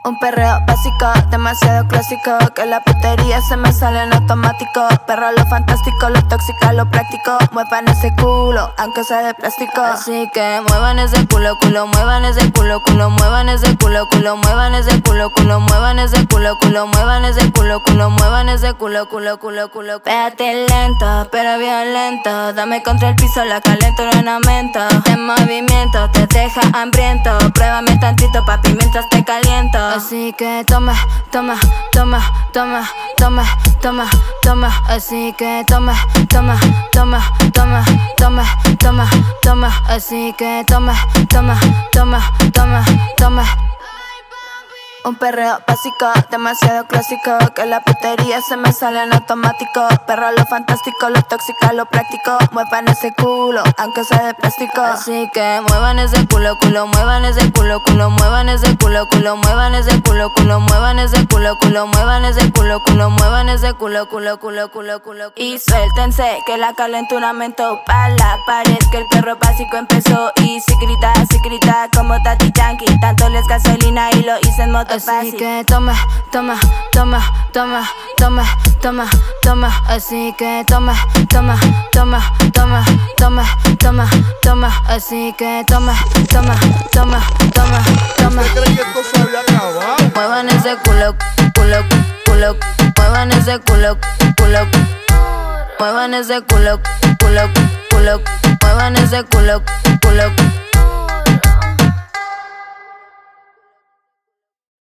Un perreo básico, demasiado clásico, que la putería se me sale en automático. Perro lo fantástico, lo tóxico, lo práctico. Muevan ese culo, aunque sea de plástico. Así que muevan ese culo, culo, muevan ese culo, culo, muevan ese culo, culo, muevan ese culo, culo, muevan ese culo, culo, muevan ese culo, culo, muevan ese culo, culo, culo, culo. Pégate lento, pero violento. Dame contra el piso, la calentura en aumento. De movimiento te deja hambriento. Pruébame tantito, papi, mientras te caliento. Así que toma, toma, toma, toma, toma, toma, toma. Así que toma, toma, toma, toma, toma, toma, toma. Así que toma, toma, toma, toma, toma. Un perreo básico, demasiado clásico, que la putería se me sale en automático. Perro lo fantástico, lo tóxico, lo práctico. Muevan ese culo, aunque sea de plástico. Así que muevan ese culo, culo, muevan ese culo, culo, muevan ese culo, culo, muevan ese culo, culo, muevan ese culo, culo, muevan ese culo, culo, muevan ese culo, culo, culo, culo, culo. Y suéltense, que la calentura aumentó pa' la pared, que el perro básico empezó. Y si grita como Daddy Yankee. Tanto les gasolina y lo hice en moto. Así que toma, toma, toma, toma, toma, toma, toma. Así que toma, toma, toma, toma, toma, toma, toma. Así que toma, toma, toma, toma, toma. ¿Usted cree que esto se había acabado? Muevan ese culo, culo, culo. Muevan ese culo, culo. Muevan ese culo, culo, culo. Muevan ese culo, culo.